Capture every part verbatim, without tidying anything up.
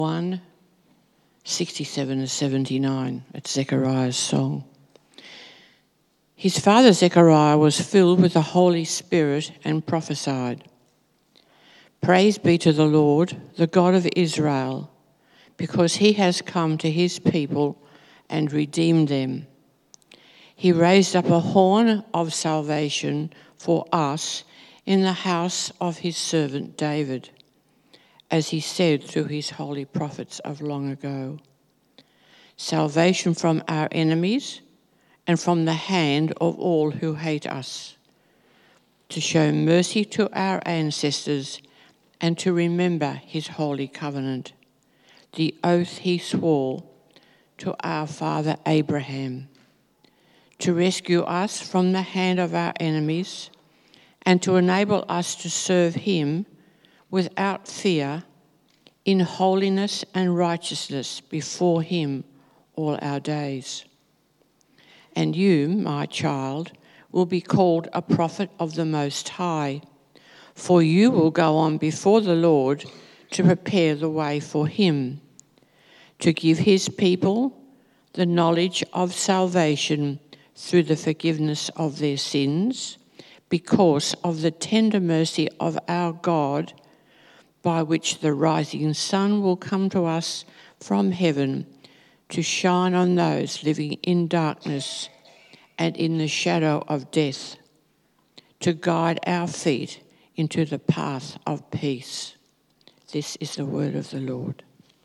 one, sixty-seven to seventy-nine. It's Zechariah's song. His father Zechariah was filled with the Holy Spirit and prophesied. Praise be to the Lord, the God of Israel, because he has come to his people and redeemed them. He raised up a horn of salvation for us in the house of his servant David, as he said through his holy prophets of long ago. Salvation from our enemies and from the hand of all who hate us, to show mercy to our ancestors and to remember his holy covenant, the oath he swore to our father Abraham, to rescue us from the hand of our enemies and to enable us to serve him without fear, in holiness and righteousness before him all our days. And you, my child, will be called a prophet of the Most High, for you will go on before the Lord to prepare the way for him, to give his people the knowledge of salvation through the forgiveness of their sins, because of the tender mercy of our God, by which the rising sun will come to us from heaven to shine on those living in darkness and in the shadow of death, to guide our feet into the path of peace. This is the word of the Lord.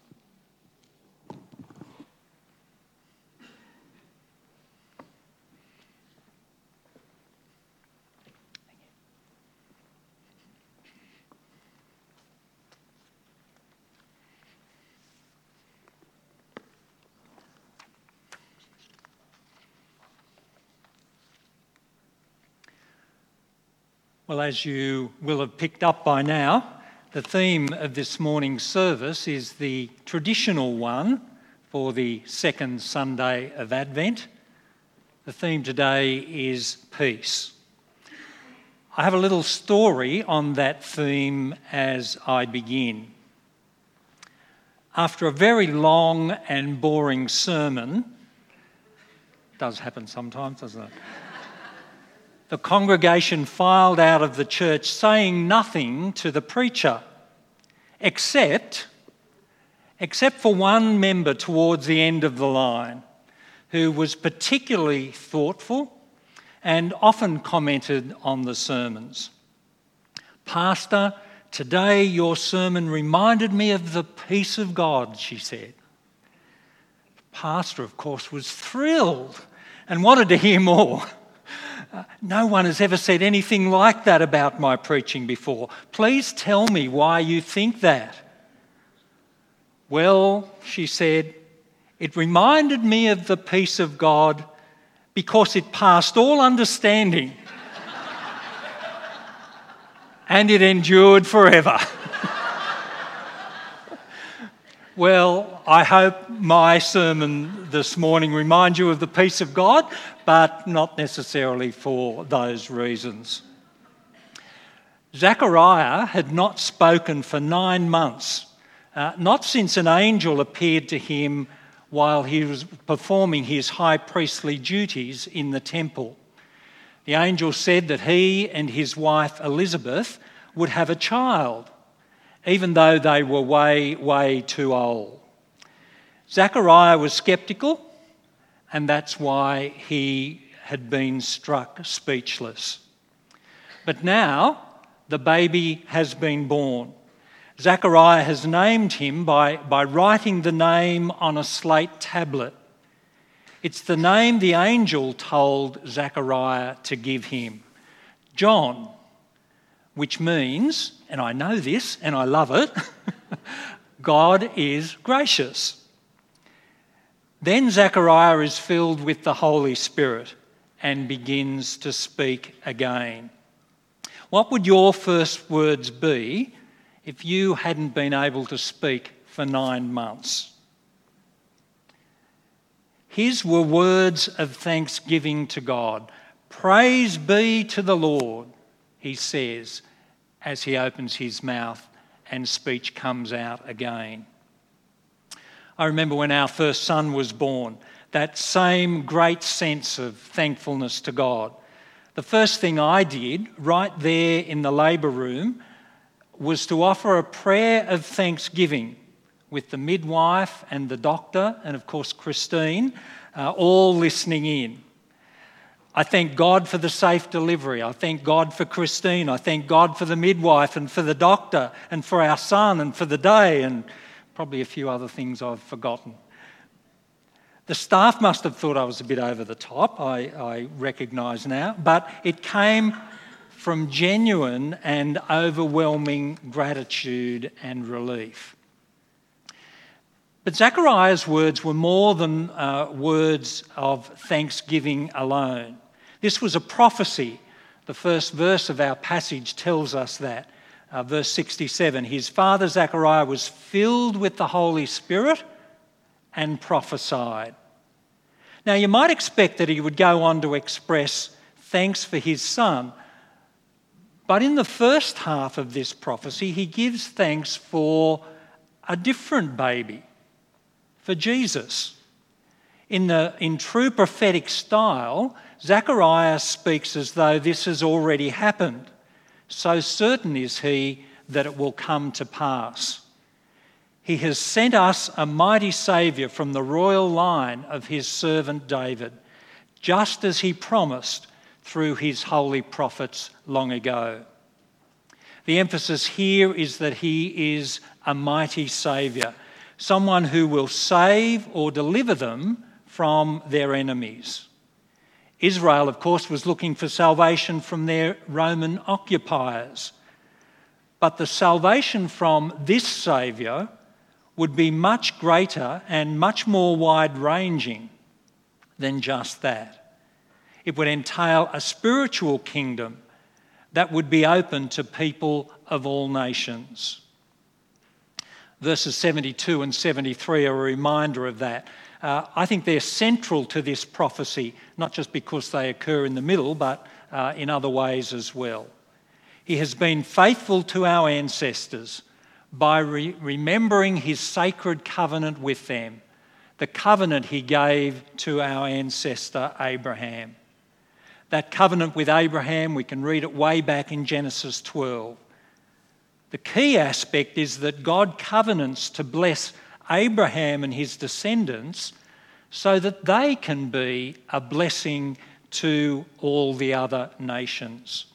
Well, as you will have picked up by now, the theme of this morning's service is the traditional one for the second Sunday of Advent. The theme today is peace. I have a little story on that theme as I begin. After a very long and boring sermon, does happen sometimes, doesn't it? The congregation filed out of the church saying nothing to the preacher, except, except for one member towards the end of the line, who was particularly thoughtful and often commented on the sermons. "Pastor, today your sermon reminded me of the peace of God," she said. The pastor, of course, was thrilled and wanted to hear more. Uh, no one has ever said anything like that about my preaching before. Please tell me why you think that. "Well," she said, "it reminded me of the peace of God because it passed all understanding and it endured forever." Well, I hope my sermon this morning reminds you of the peace of God, but not necessarily for those reasons. Zechariah had not spoken for nine months, uh, not since an angel appeared to him while he was performing his high priestly duties in the temple. The angel said that he and his wife Elizabeth would have a child, even though they were way, way too old. Zechariah was sceptical, and that's why he had been struck speechless. But now the baby has been born. Zechariah has named him by, by writing the name on a slate tablet. It's the name the angel told Zechariah to give him, John, which means, and I know this and I love it, God is gracious. Then Zechariah is filled with the Holy Spirit and begins to speak again. What would your first words be if you hadn't been able to speak for nine months? His were words of thanksgiving to God. "Praise be to the Lord," he says as he opens his mouth and speech comes out again. I remember when our first son was born, that same great sense of thankfulness to God. The first thing I did right there in the labour room was to offer a prayer of thanksgiving with the midwife and the doctor and, of course, Christine, uh, all listening in. I thank God for the safe delivery. I thank God for Christine. I thank God for the midwife and for the doctor and for our son and for the day and probably a few other things I've forgotten. The staff must have thought I was a bit over the top, I, I recognise now, but it came from genuine and overwhelming gratitude and relief. But Zechariah's words were more than uh, words of thanksgiving alone. This was a prophecy. The first verse of our passage tells us that. Uh, verse sixty-seven, his father Zechariah was filled with the Holy Spirit and prophesied. Now you might expect that he would go on to express thanks for his son, but in the first half of this prophecy he gives thanks for a different baby, for Jesus. In, the, in true prophetic style, Zechariah speaks as though this has already happened. So certain is he that it will come to pass. He has sent us a mighty Saviour from the royal line of his servant David, just as he promised through his holy prophets long ago. The emphasis here is that he is a mighty Saviour, someone who will save or deliver them from their enemies. Israel, of course, was looking for salvation from their Roman occupiers. But the salvation from this Saviour would be much greater and much more wide-ranging than just that. It would entail a spiritual kingdom that would be open to people of all nations. Verses seventy-two and seventy-three are a reminder of that. Uh, I think they're central to this prophecy, not just because they occur in the middle, but uh, in other ways as well. He has been faithful to our ancestors by re- remembering his sacred covenant with them, the covenant he gave to our ancestor Abraham. That covenant with Abraham, we can read it way back in Genesis twelve. The key aspect is that God covenants to bless Abraham and his descendants so that they can be a blessing to all the other nations.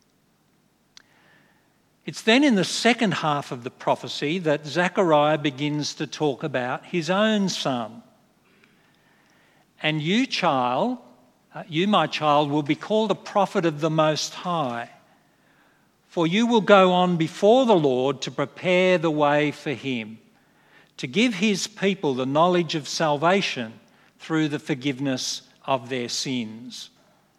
It's then in the second half of the prophecy that Zechariah begins to talk about his own son. And you, child, uh, you, my child, will be called a prophet of the Most High, for you will go on before the Lord to prepare the way for him, to give his people the knowledge of salvation through the forgiveness of their sins.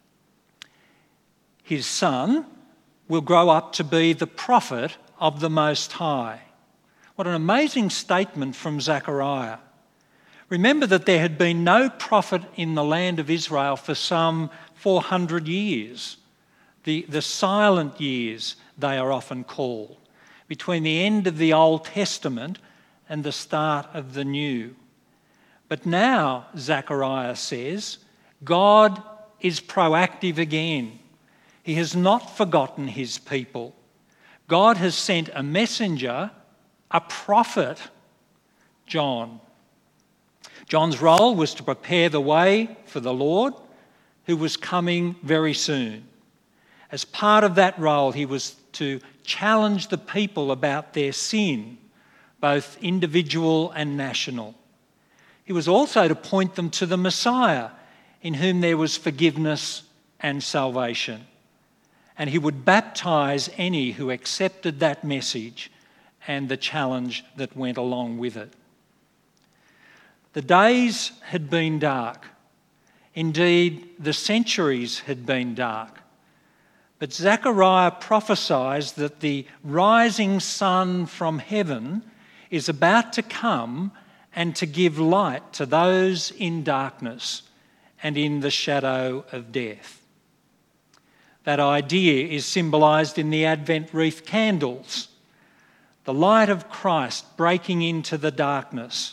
His son will grow up to be the prophet of the Most High. What an amazing statement from Zechariah. Remember that there had been no prophet in the land of Israel for some four hundred years. The, the silent years, they are often called, between the end of the Old Testament and the start of the New. But now, Zechariah says, God is proactive again. He has not forgotten his people. God has sent a messenger, a prophet, John. John's role was to prepare the way for the Lord, who was coming very soon. As part of that role, he was to challenge the people about their sin, both individual and national. He was also to point them to the Messiah, in whom there was forgiveness and salvation. And he would baptise any who accepted that message and the challenge that went along with it. The days had been dark. Indeed, the centuries had been dark. But Zechariah prophesies that the rising sun from heaven is about to come and to give light to those in darkness and in the shadow of death. That idea is symbolised in the Advent wreath candles, the light of Christ breaking into the darkness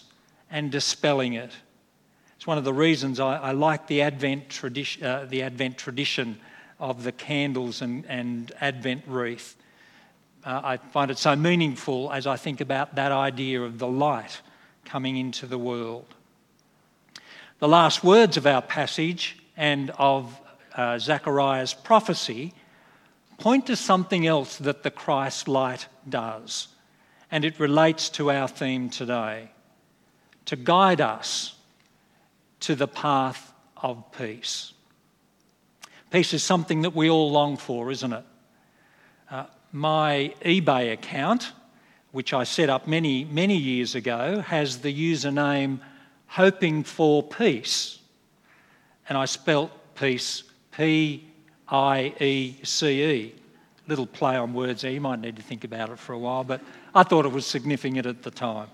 and dispelling it. It's one of the reasons I, I like the Advent tradition, uh, the Advent tradition of the candles and, and Advent wreath. Uh, I find it so meaningful as I think about that idea of the light coming into the world. The last words of our passage and of uh, Zechariah's prophecy point to something else that the Christ light does, and it relates to our theme today: to guide us to the path of peace. Peace is something that we all long for, isn't it? Uh, my eBay account, which I set up many, many years ago, has the username Hoping for Peace. And I spelt peace P I E C E. Little play on words there. You might need to think about it for a while, but I thought it was significant at the time.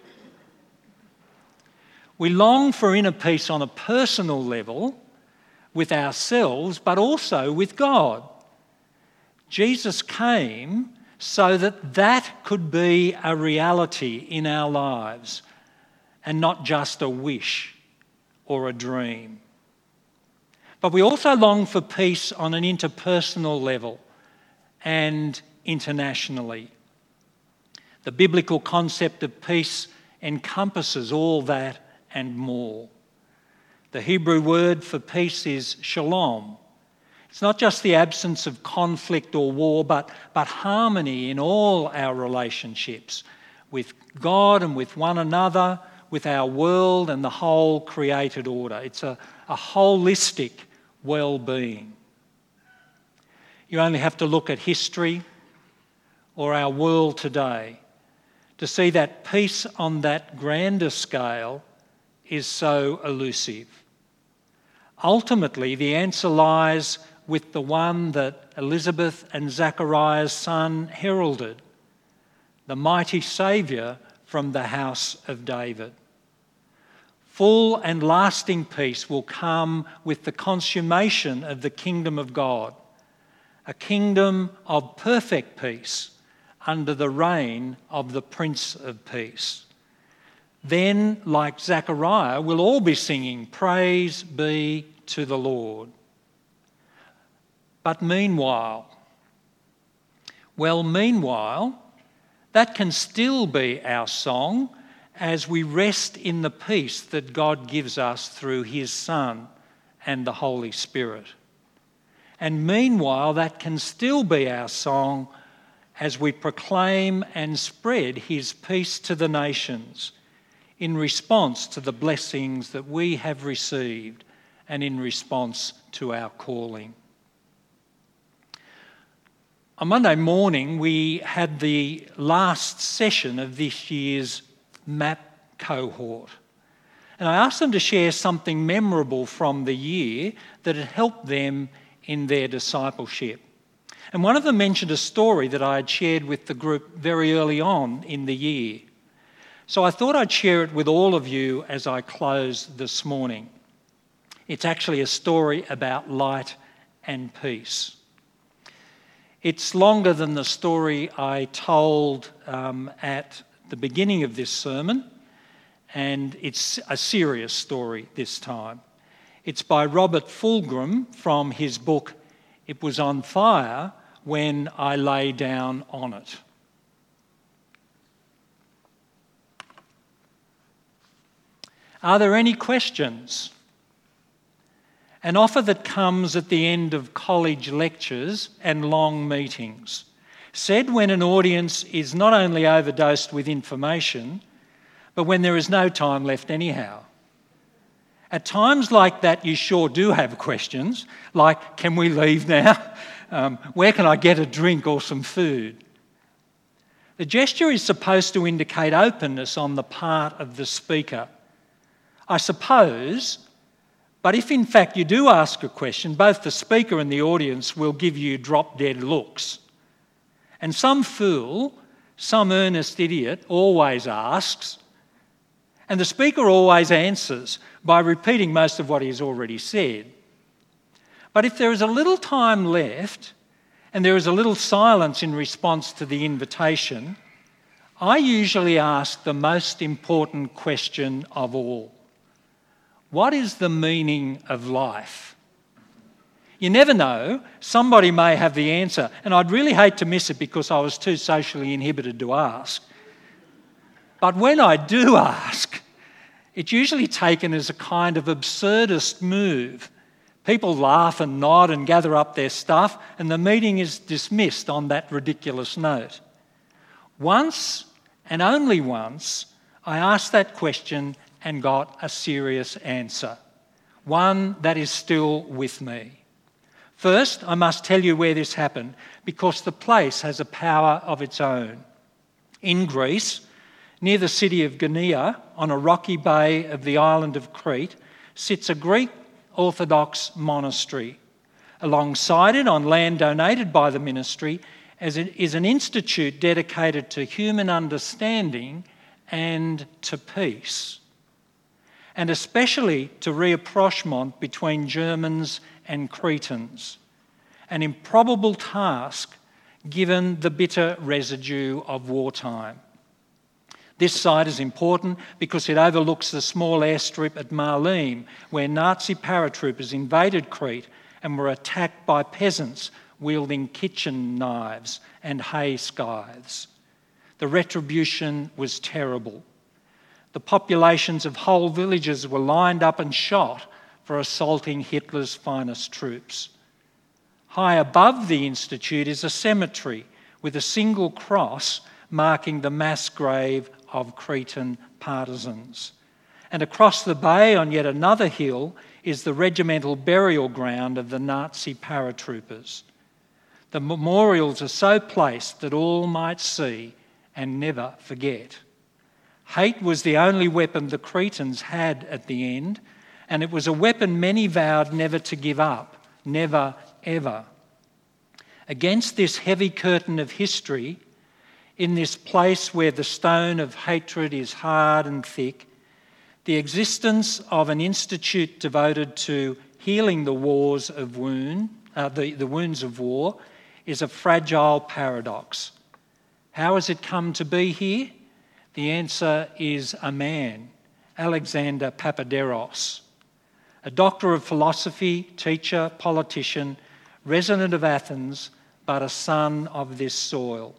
We long for inner peace on a personal level with ourselves, but also with God. Jesus came so that that could be a reality in our lives and not just a wish or a dream. But we also long for peace on an interpersonal level and internationally. The biblical concept of peace encompasses all that and more. The Hebrew word for peace is shalom. It's not just the absence of conflict or war, but, but harmony in all our relationships with God and with one another, with our world and the whole created order. It's a, a holistic well-being. You only have to look at history or our world today to see that peace on that grander scale is so elusive. Ultimately, the answer lies with the one that Elizabeth and Zechariah's son heralded, the mighty Saviour from the house of David. Full and lasting peace will come with the consummation of the kingdom of God, a kingdom of perfect peace under the reign of the Prince of Peace. Then, like Zechariah, we'll all be singing, "Praise be to the Lord." But meanwhile, well, meanwhile, that can still be our song as we rest in the peace that God gives us through His Son and the Holy Spirit. And meanwhile, that can still be our song as we proclaim and spread His peace to the nations in response to the blessings that we have received and in response to our calling. On Monday morning, we had the last session of this year's M A P cohort. And I asked them to share something memorable from the year that had helped them in their discipleship. And one of them mentioned a story that I had shared with the group very early on in the year. So I thought I'd share it with all of you as I close this morning. It's actually a story about light and peace. It's longer than the story I told um, at the beginning of this sermon, and it's a serious story this time. It's by Robert Fulghum from his book, It Was on Fire When I Lay Down on It. Are there any questions? An offer that comes at the end of college lectures and long meetings, said when an audience is not only overdosed with information, but when there is no time left anyhow. At times like that, you sure do have questions, like, can we leave now? Um, where can I get a drink or some food? The gesture is supposed to indicate openness on the part of the speaker, I suppose. But if in fact you do ask a question, both the speaker and the audience will give you drop-dead looks. And some fool, some earnest idiot always asks, and the speaker always answers by repeating most of what he's already said. But if there is a little time left and there is a little silence in response to the invitation, I usually ask the most important question of all. What is the meaning of life? You never know, somebody may have the answer, and I'd really hate to miss it because I was too socially inhibited to ask. But when I do ask, it's usually taken as a kind of absurdist move. People laugh and nod and gather up their stuff, and the meeting is dismissed on that ridiculous note. Once, and only once, I asked that question and got a serious answer, one that is still with me. First, I must tell you where this happened, because the place has a power of its own. In Greece, near the city of Genia, on a rocky bay of the island of Crete, sits a Greek Orthodox monastery. Alongside it, on land donated by the ministry, is an institute dedicated to human understanding and to peace, and especially to rapprochement between Germans and Cretans, an improbable task given the bitter residue of wartime. This site is important because it overlooks the small airstrip at Marlim, where Nazi paratroopers invaded Crete and were attacked by peasants wielding kitchen knives and hay scythes. The retribution was terrible. The populations of whole villages were lined up and shot for assaulting Hitler's finest troops. High above the institute is a cemetery with a single cross marking the mass grave of Cretan partisans. And across the bay on yet another hill is the regimental burial ground of the Nazi paratroopers. The memorials are so placed that all might see and never forget. Hate was the only weapon the Cretans had at the end, and it was a weapon many vowed never to give up, never, ever. Against this heavy curtain of history, in this place where the stone of hatred is hard and thick, the existence of an institute devoted to healing the wars of wound, uh, the, the wounds of war, is a fragile paradox. How has it come to be here? The answer is a man, Alexander Papaderos, a doctor of philosophy, teacher, politician, resident of Athens, but a son of this soil.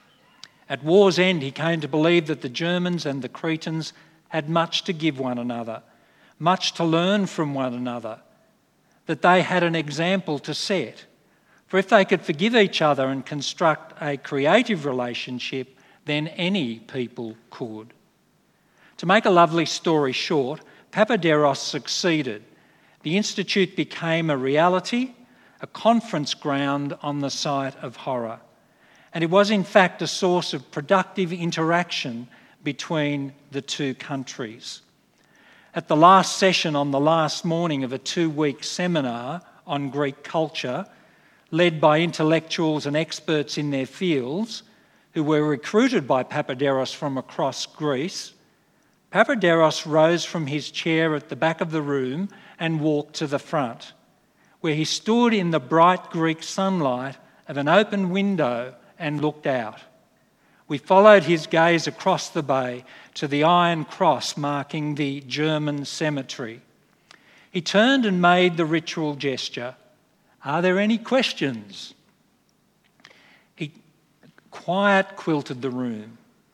At war's end, he came to believe that the Germans and the Cretans had much to give one another, much to learn from one another, that they had an example to set. For if they could forgive each other and construct a creative relationship, then any people could. To make a lovely story short, Papaderos succeeded. The institute became a reality, a conference ground on the site of horror. And it was in fact a source of productive interaction between the two countries. At the last session on the last morning of a two-week seminar on Greek culture, led by intellectuals and experts in their fields who were recruited by Papaderos from across Greece, Papaderos rose from his chair at the back of the room and walked to the front, where he stood in the bright Greek sunlight of an open window and looked out. We followed his gaze across the bay to the iron cross marking the German cemetery. He turned and made the ritual gesture. Are there any questions? He quiet quilted the room.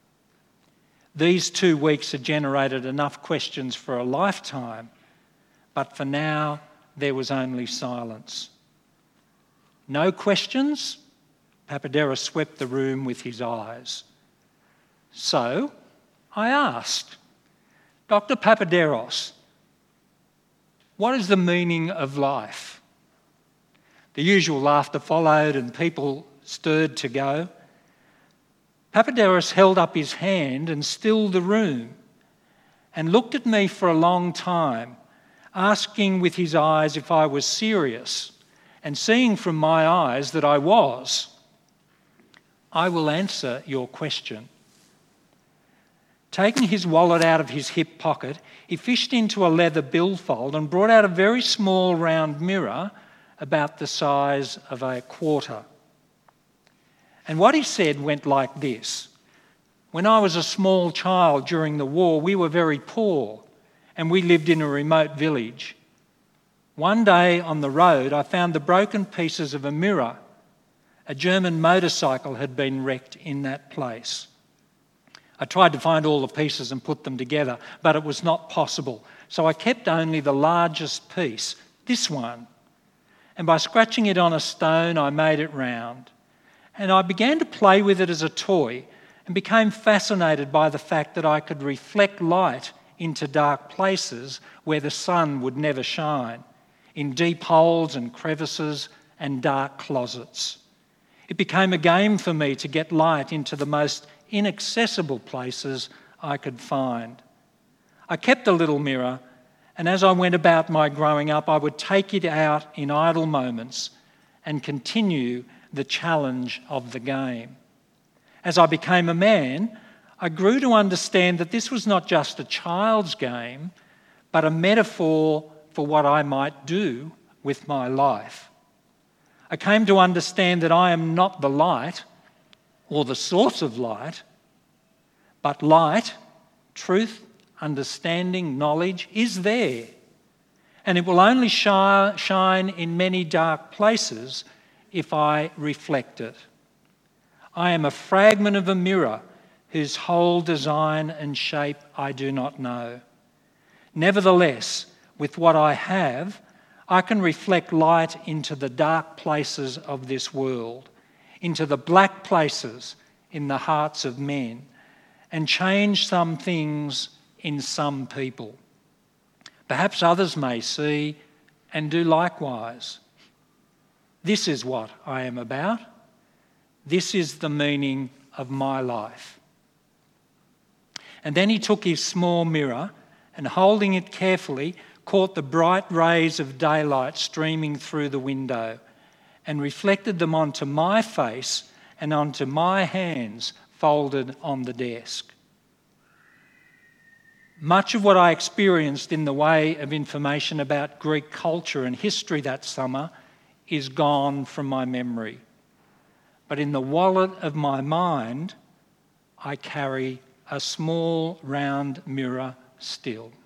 These two weeks had generated enough questions for a lifetime, but for now there was only silence. No questions? Papaderos swept the room with his eyes. So I asked, Doctor Papaderos, what is the meaning of life? The usual laughter followed and people stirred to go. Papaderos held up his hand and stilled the room and looked at me for a long time, asking with his eyes if I was serious, and seeing from my eyes that I was. I will answer your question. Taking his wallet out of his hip pocket, he fished into a leather billfold and brought out a very small round mirror about the size of a quarter. And what he said went like this. When I was a small child during the war, we were very poor and we lived in a remote village. One day on the road, I found the broken pieces of a mirror. A German motorcycle had been wrecked in that place. I tried to find all the pieces and put them together, but it was not possible. So I kept only the largest piece, this one. And by scratching it on a stone, I made it round. And I began to play with it as a toy and became fascinated by the fact that I could reflect light into dark places where the sun would never shine, in deep holes and crevices and dark closets. It became a game for me to get light into the most inaccessible places I could find. I kept a little mirror, and as I went about my growing up, I would take it out in idle moments and continue the challenge of the game. As I became a man, I grew to understand that this was not just a child's game, but a metaphor for what I might do with my life. I came to understand that I am not the light or the source of light, but light, truth, understanding, knowledge is there. And it will only shi- shine in many dark places if I reflect it. I am a fragment of a mirror whose whole design and shape I do not know. Nevertheless, with what I have, I can reflect light into the dark places of this world, into the black places in the hearts of men, and change some things in some people. Perhaps others may see and do likewise. This is what I am about. This is the meaning of my life. And then he took his small mirror and, holding it carefully, caught the bright rays of daylight streaming through the window and reflected them onto my face and onto my hands folded on the desk. Much of what I experienced in the way of information about Greek culture and history that summer is gone from my memory. But in the wallet of my mind, I carry a small round mirror still.